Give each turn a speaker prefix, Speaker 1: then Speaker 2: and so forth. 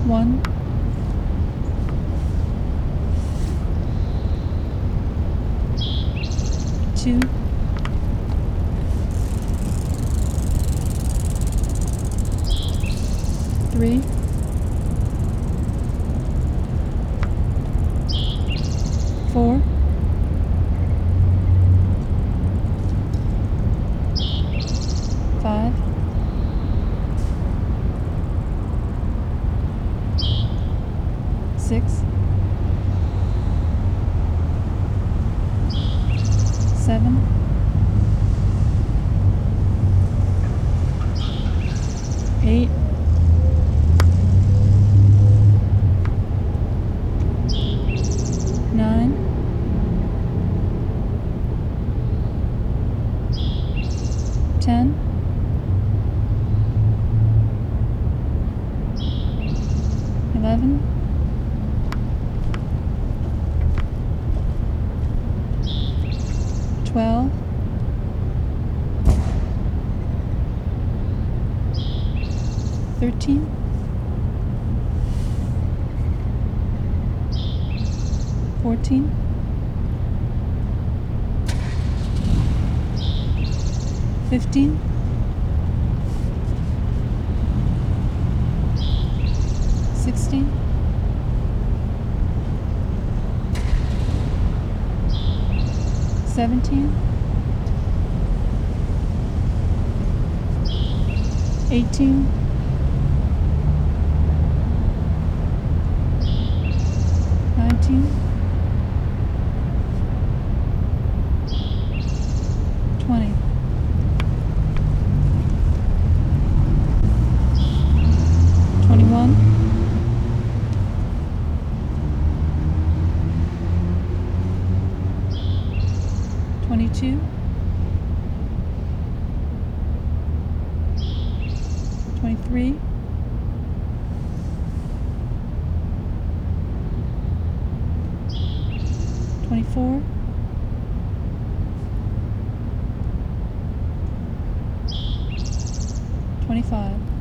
Speaker 1: 1, 2, 3, 4, 5, 6, 7, 8, 9, 10, 11, 12, 13, 14, 15, 16, 17, 18, 19, 20, 21, 22, 23, 24, 25.